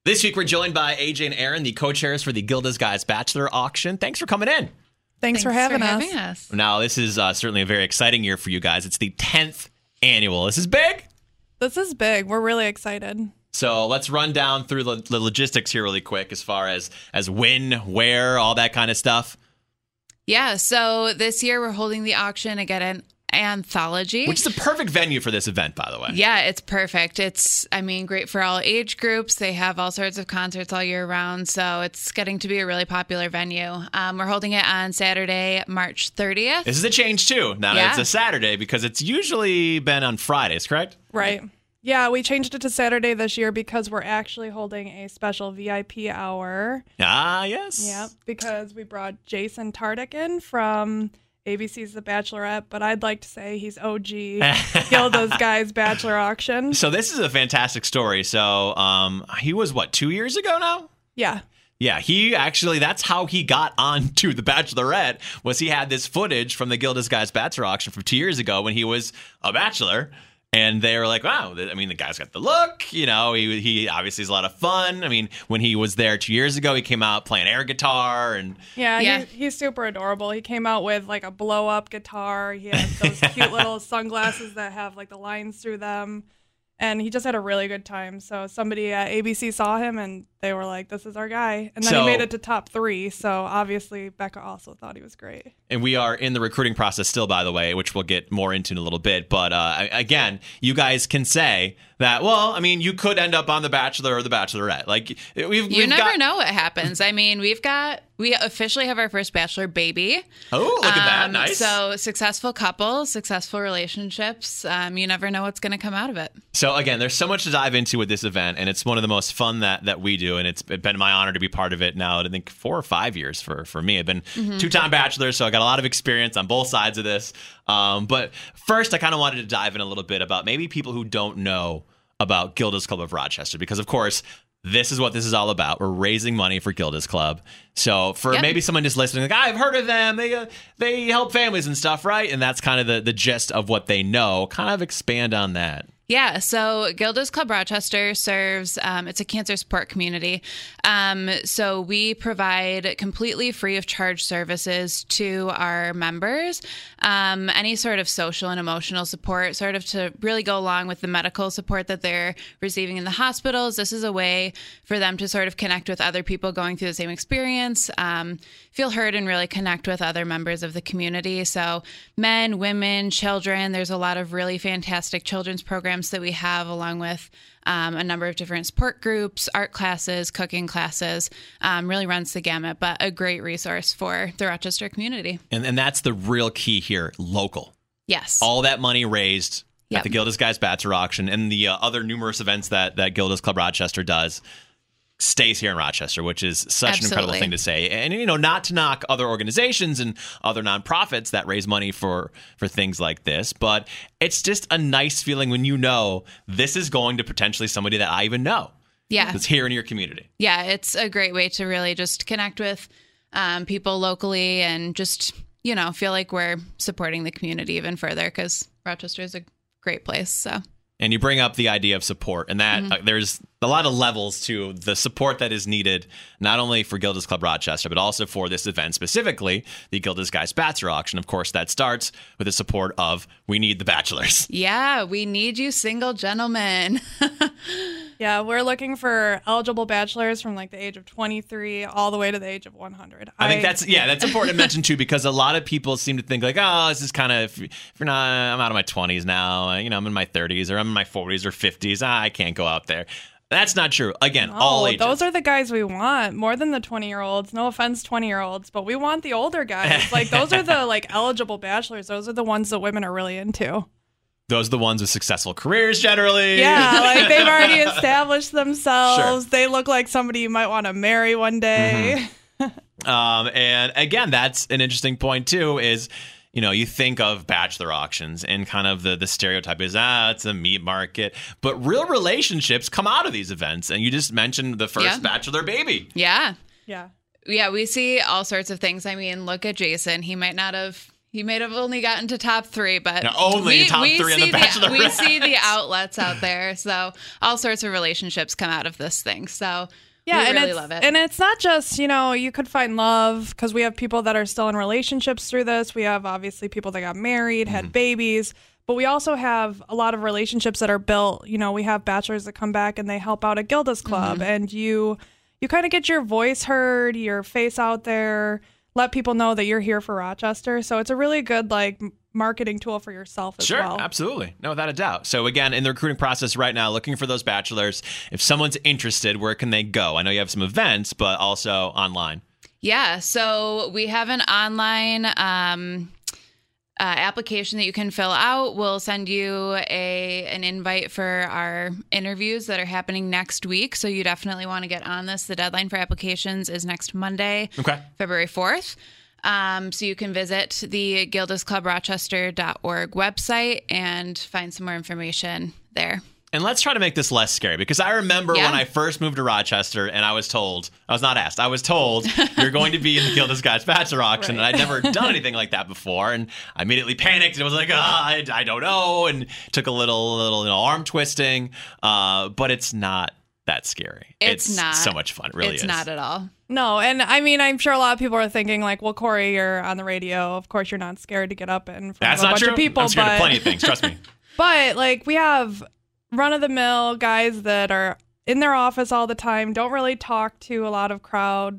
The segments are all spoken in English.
This week, we're joined by AJ and Aaron, the co-chairs for the Gilda's Guys Bachelor Auction. Thanks for coming in. Thanks for having us. Now, this is certainly a very exciting year for you guys. It's the 10th annual. This is big. This is big. We're really excited. So let's run down through the logistics here really quick as far as when, where, all that kind of stuff. Yeah, so this year we're holding the auction again at Anthology. Which is a perfect venue for this event, by the way. Yeah, it's perfect. It's, great for all age groups. They have all sorts of concerts all year round, so it's getting to be a really popular venue. We're holding it on Saturday, March 30th. This is a change, too. Now it's a Saturday because it's usually been on Fridays, correct? Right. Yeah, we changed it to Saturday this year because we're actually holding a special VIP hour. Ah, yes. Yep, because we brought Jason Tardik in from ABC's The Bachelorette, but I'd like to say he's OG Gilda's Guys Bachelor Auction. So this is a fantastic story. So he was, 2 years ago now? Yeah. Yeah, he actually, that's how he got on to The Bachelorette, was he had this footage from the Gilda's Guys Bachelor Auction from 2 years ago when he was a bachelor. And they were like, wow, the guy's got the look. He obviously is a lot of fun. When he was there 2 years ago, he came out playing air guitar. And he's super adorable. He came out with like a blow-up guitar. He had those cute little sunglasses that have like the lines through them. And he just had a really good time. So somebody at ABC saw him and they were like, this is our guy. And then he made it to top 3. So obviously Becca also thought he was great. And we are in the recruiting process still, by the way, which we'll get more into in a little bit. But again, you guys can say that, you could end up on The Bachelor or The Bachelorette. Like you never know what happens. We officially have our first Bachelor baby. Oh, look at that. Nice. So successful couples, successful relationships. You never know what's going to come out of it. So again, there's so much to dive into with this event, and it's one of the most fun that we do, and it's been my honor to be part of it now, I think 4 or 5 years for me. I've been 2-time bachelor, so I got a lot of experience on both sides of this. But first, I kind of wanted to dive in a little bit about maybe people who don't know about Gilda's Club of Rochester, because of course, this is what this is all about. We're raising money for Gilda's Club. So for maybe someone just listening, like, I've heard of them. They help families and stuff, right? And that's kind of the gist of what they know. Kind of expand on that. Yeah, so Gilda's Club Rochester serves, it's a cancer support community. So we provide completely free of charge services to our members, any sort of social and emotional support, sort of to really go along with the medical support that they're receiving in the hospitals. This is a way for them to sort of connect with other people going through the same experience, feel heard and really connect with other members of the community. So men, women, children, there's a lot of really fantastic children's programs that we have, along with a number of different support groups, art classes, cooking classes, really runs the gamut, but a great resource for the Rochester community. And that's the real key here, local. Yes. All that money raised at the Gilda's Guys Bachelor Auction and the other numerous events that Gilda's Club Rochester does stays here in Rochester, which is such an incredible thing to say. And, not to knock other organizations and other nonprofits that raise money for things like this, but it's just a nice feeling when this is going to potentially somebody that I even know. Yeah. That's here in your community. Yeah, it's a great way to really just connect with people locally and just, feel like we're supporting the community even further, because Rochester is a great place, so... And you bring up the idea of support, and that there's a lot of levels to the support that is needed, not only for Gilda's Club Rochester, but also for this event specifically, the Gilda's Guys Bachelor Auction. Of course, that starts with the support of We Need the Bachelors. Yeah, we need you single gentlemen. Yeah, we're looking for eligible bachelors from like the age of 23 all the way to the age of 100. I think that's important to mention too, because a lot of people seem to think like, oh, this is kind of, if you're not, I'm out of my 20s now, I'm in my 30s or I'm in my 40s or 50s. I can't go out there. That's not true. Again, all ages. Those are the guys we want more than the 20-year-olds. No offense, 20-year-olds, but we want the older guys. Like those are the eligible bachelors. Those are the ones that women are really into. Those are the ones with successful careers generally. Yeah, they've already established themselves. Sure. They look like somebody you might want to marry one day. And again, that's an interesting point too, is, you think of bachelor auctions and kind of the stereotype is, it's a meat market. But real relationships come out of these events. And you just mentioned the first bachelor baby. Yeah. Yeah. Yeah, we see all sorts of things. Look at Jason. He might not have... He may have only gotten to top 3, but top 3 on the Bachelor. We see the outlets out there. So all sorts of relationships come out of this thing. So yeah, we really love it. And it's not just, you could find love because we have people that are still in relationships through this. We have obviously people that got married, had babies, but we also have a lot of relationships that are built. We have bachelors that come back and they help out at Gilda's Club, and you kind of get your voice heard, your face out there, let people know that you're here for Rochester. So it's a really good marketing tool for yourself as well. Sure, absolutely. No, without a doubt. So again, in the recruiting process right now, looking for those bachelors. If someone's interested, where can they go? I know you have some events, but also online. Yeah, so we have an online application that you can fill out. We'll send you an invite for our interviews that are happening next week. So you definitely want to get on this. The deadline for applications is next Monday, February 4th. So you can visit the gildasclubrochester.org website and find some more information there. And let's try to make this less scary, because I remember when I first moved to Rochester and I was told you're going to be in the Gilda's Guys Bachelor auction. And I'd never done anything like that before. And I immediately panicked and was like, I don't know. And took a little arm twisting. But it's not that scary. It's not. So much fun. It really is. It's not at all. No, and I mean, I'm sure a lot of people are thinking well, Corey, you're on the radio. Of course, you're not scared to get up in front of a bunch of people. I'm scared of plenty of things. Trust me. But we have run-of-the-mill guys that are in their office all the time, don't really talk to a lot of crowd,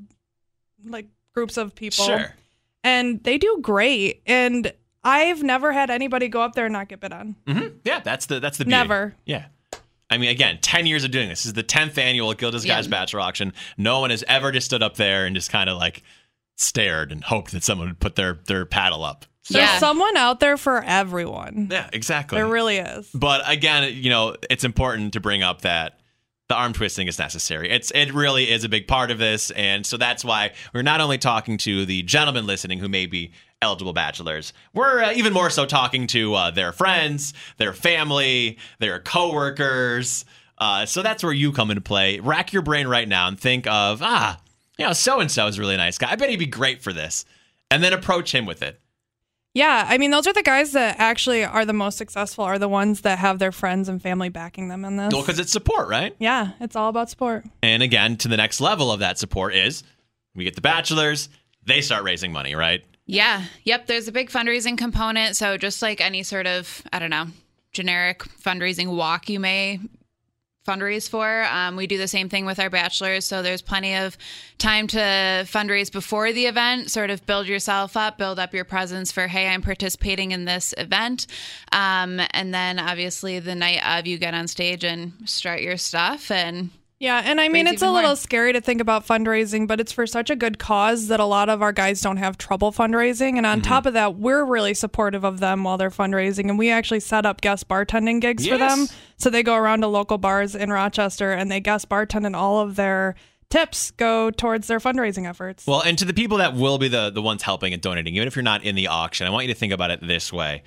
groups of people. Sure. And they do great. And I've never had anybody go up there and not get bid on. Mm-hmm. Yeah, that's the beauty. Never. Yeah. I mean, again, 10 years of doing this. This is the 10th annual Gilda's Guys Bachelor auction. No one has ever just stood up there and just kind of stared and hoped that someone would put their paddle up. There's someone out there for everyone. Yeah, exactly. There really is. But again, it's important to bring up that the arm twisting is necessary. It really is a big part of this. And so that's why we're not only talking to the gentlemen listening who may be eligible bachelors, we're even more so talking to their friends, their family, their coworkers. So that's where you come into play. Rack your brain right now and think of, so-and-so is a really nice guy. I bet he'd be great for this. And then approach him with it. Yeah, I mean, those are the guys that actually are the most successful, are the ones that have their friends and family backing them in this. Well, because it's support, right? Yeah, it's all about support. And again, to the next level of that support is we get the bachelors, they start raising money, right? Yeah. Yep. There's a big fundraising component. So just like any sort of, generic fundraising walk you may fundraise for, we do the same thing with our bachelors. So there's plenty of time to fundraise before the event, sort of build yourself up, build up your presence for, hey, I'm participating in this event. And then obviously the night of, you get on stage and start your stuff and yeah, and I mean, it's a little scary to think about fundraising, but it's for such a good cause that a lot of our guys don't have trouble fundraising. And on top of that, we're really supportive of them while they're fundraising. And we actually set up guest bartending gigs for them. So they go around to local bars in Rochester and they guest bartend, and all of their tips go towards their fundraising efforts. Well, and to the people that will be the ones helping and donating, even if you're not in the auction, I want you to think about it this way.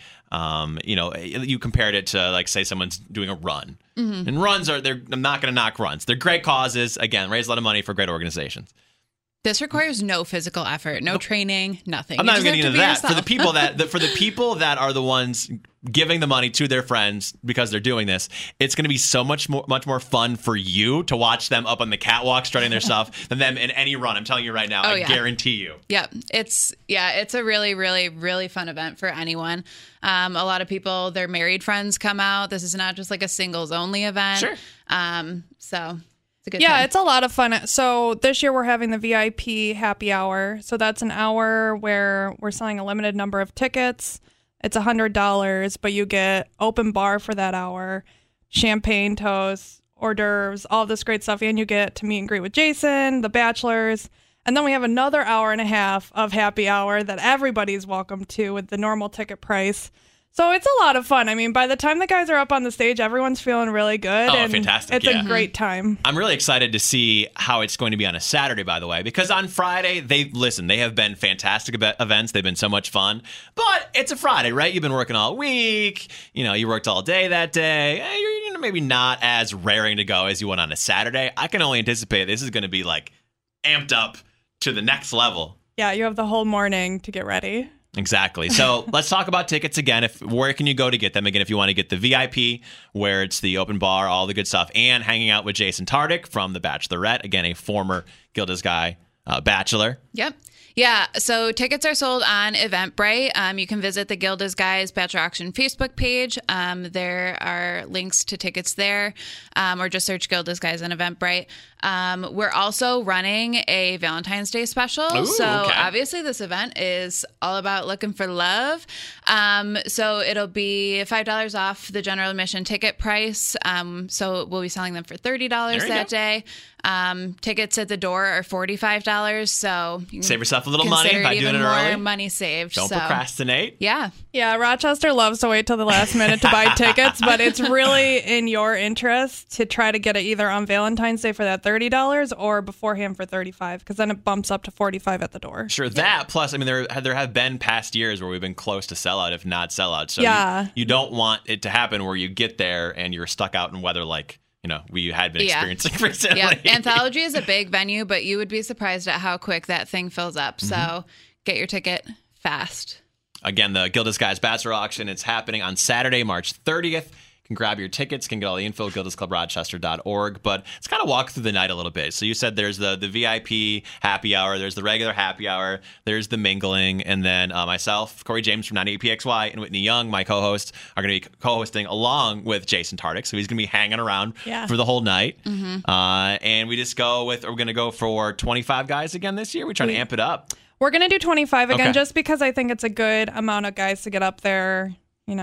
You compared it to, say someone's doing a run. Mm-hmm. And runs I'm not going to knock runs. They're great causes. Again, raise a lot of money for great organizations. This requires no physical effort, no training, nothing. I'm not even getting into that. For the people that are the ones giving the money to their friends because they're doing this, it's going to be so much more fun for you to watch them up on the catwalk strutting their stuff than them in any run. I'm telling you right now. I guarantee you. Yep. It's a really, really, really fun event for anyone. A lot of people, their married friends come out. This is not just like a singles only event. Sure. So it's a good time. It's a lot of fun. So this year we're having the VIP happy hour. So that's an hour where we're selling a limited number of tickets. It's $100, but you get open bar for that hour, champagne, toast, hors d'oeuvres, all this great stuff. And you get to meet and greet with Jason, the bachelors. And then we have another hour and a half of happy hour that everybody's welcome to with the normal ticket price. So it's a lot of fun. I mean, by the time the guys are up on the stage, everyone's feeling really good. Oh, and fantastic. It's a great time. I'm really excited to see how it's going to be on a Saturday, by the way, because on Friday, they have been fantastic events. They've been so much fun. But it's a Friday, right? You've been working all week. You worked all day that day. You're maybe not as raring to go as you went on a Saturday. I can only anticipate this is going to be amped up to the next level. Yeah, you have the whole morning to get ready. Exactly. So let's talk about tickets again. Where can you go to get them? Again, if you want to get the VIP, where it's the open bar, all the good stuff, and hanging out with Jason Tartick from The Bachelorette, again, a former Gilda's Guy bachelor. Yep. Yeah, so tickets are sold on Eventbrite. You can visit the Gilda's Guys Bachelor Auction Facebook page. There are links to tickets there, or just search Gilda's Guys on Eventbrite. We're also running a Valentine's Day special. Ooh, so okay. obviously this event is all about looking for love. So it'll be $5 off the general admission ticket price. So we'll be selling them for $30 that day. Tickets at the door are $45. So you can save yourself a little money by doing it early. More money saved. Don't procrastinate. Yeah. Yeah, Rochester loves to wait till the last minute to buy tickets, but it's really in your interest to try to get it either on Valentine's Day for that $30 or beforehand for $35, because then it bumps up to $45 at the door. Sure, that plus, I mean, there have been past years where we've been close to sellout, if not sellout. So yeah. you don't want it to happen where you get there and you're stuck out in weather like, we had been experiencing recently. Yeah, Anthology is a big venue, but you would be surprised at how quick that thing fills up. So get your ticket fast. Again, the Gilda's Guys Bachelor Auction, it's happening on Saturday, March 30th. You can grab your tickets, can get all the info at gildasclubrochester.org. But let's kind of walk through the night a little bit. So you said there's the VIP happy hour, there's the regular happy hour, there's the mingling, and then myself, Corey James from 98PXY, and Whitney Young, my co-host, are going to be co-hosting along with Jason Tartick. So he's going to be hanging around for the whole night. And we just we're going to go for 25 guys again this year. We're trying to amp it up. We're going to do 25 again, just because I think it's a good amount of guys to get up there.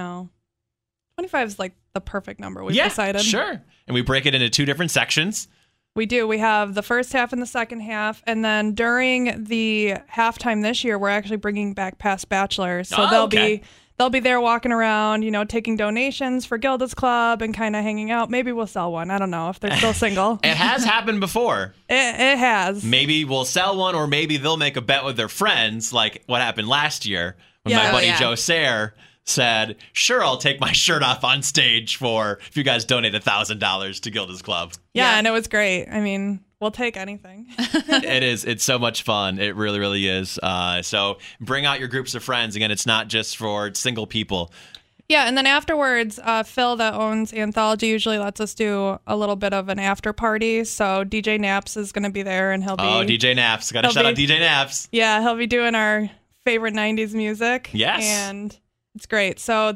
25 is like the perfect number we've decided. Sure. And we break it into two different sections. We do. We have the first half and the second half. And then during the halftime this year, we're actually bringing back past bachelors. So they'll be there walking around, taking donations for Gilda's Club and kind of hanging out. Maybe we'll sell one. I don't know if they're still single. It has happened before. It has. Maybe we'll sell one, or maybe they'll make a bet with their friends, like what happened last year when my buddy Joe Sayre said, sure, I'll take my shirt off on stage if you guys donate $1,000 to Gilda's Club. Yeah, and it was great. I mean, we'll take anything. It is. It's so much fun. It really, really is. So bring out your groups of friends. Again, it's not just for single people. Yeah, and then afterwards, Phil, that owns Anthology, usually lets us do a little bit of an after party. So DJ Naps is going to be there, and he'll be... Oh, DJ Naps. Got to shout out DJ Naps. Yeah, he'll be doing our favorite 90s music. Yes. And it's great. So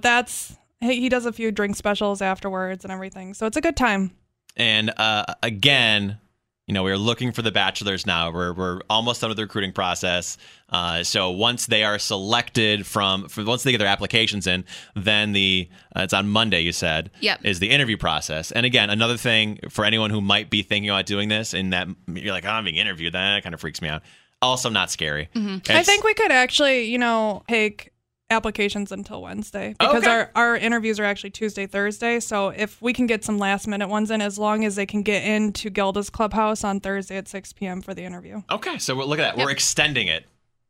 he does a few drink specials afterwards and everything. So it's a good time. And again, we're looking for the bachelors now. We're almost done with the recruiting process. So once they are selected once they get their applications in, then it's on Monday, you said, is the interview process. And again, another thing for anyone who might be thinking about doing this, and that you're like, I'm being interviewed, that kind of freaks me out. Also not scary. I think we could actually, take applications until Wednesday, because our interviews are actually Tuesday, Thursday. So if we can get some last minute ones in, as long as they can get into Gilda's Clubhouse on Thursday at 6 p.m. for the interview. Okay, so look at that. We're extending it.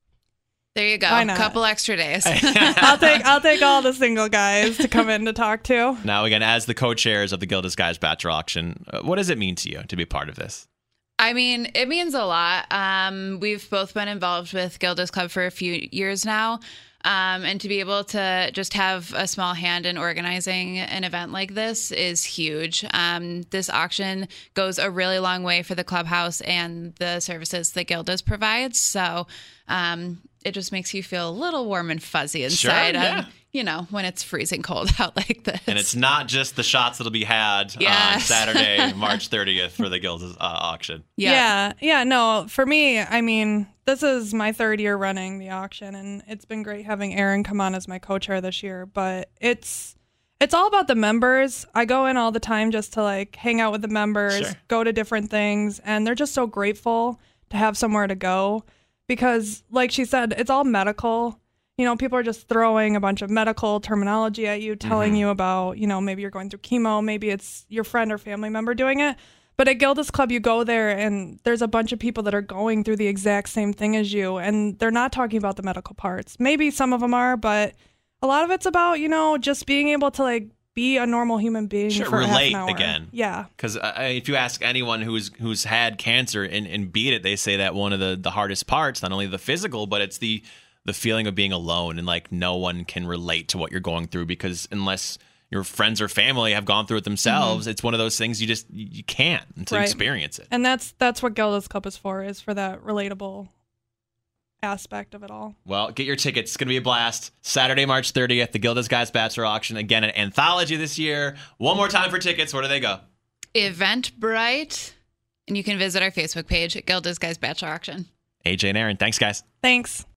There you go. Why not? A couple extra days. I'll take all the single guys to come in to talk to. Now, again, as the co-chairs of the Gilda's Guys Bachelor Auction, what does it mean to you to be part of this? I mean, it means a lot. We've both been involved with Gilda's Club for a few years now. And to be able to just have a small hand in organizing an event like this is huge. This auction goes a really long way for the clubhouse and the services that Gilda's provides. So it just makes you feel a little warm and fuzzy inside. Sure, yeah. When it's freezing cold out like this. And it's not just the shots that'll be had on Saturday, March 30th for the Gilda's auction. Yeah. No, for me, I mean, this is my third year running the auction, and it's been great having Aaron come on as my co-chair this year. But it's all about the members. I go in all the time just to hang out with the members, go to different things, and they're just so grateful to have somewhere to go, because, like she said, it's all medical. People are just throwing a bunch of medical terminology at you, telling you about, maybe you're going through chemo, maybe it's your friend or family member doing it. But at Gilda's Club, you go there and there's a bunch of people that are going through the exact same thing as you, and they're not talking about the medical parts. Maybe some of them are, but a lot of it's about, just being able to be a normal human being for relate half an hour. Again. Yeah. Because if you ask anyone who's had cancer and beat it, they say that one of the hardest parts, not only the physical, but it's the the feeling of being alone and like no one can relate to what you're going through, because unless your friends or family have gone through it themselves, it's one of those things you can't until you experience it. And that's what Gilda's Cup is for that relatable aspect of it all. Well, get your tickets. It's going to be a blast. Saturday, March 30th, the Gilda's Guys Bachelor Auction. Again, an anthology this year. One more time for tickets. Where do they go? Eventbrite. And you can visit our Facebook page at Gilda's Guys Bachelor Auction. AJ and Aaron, thanks, guys. Thanks.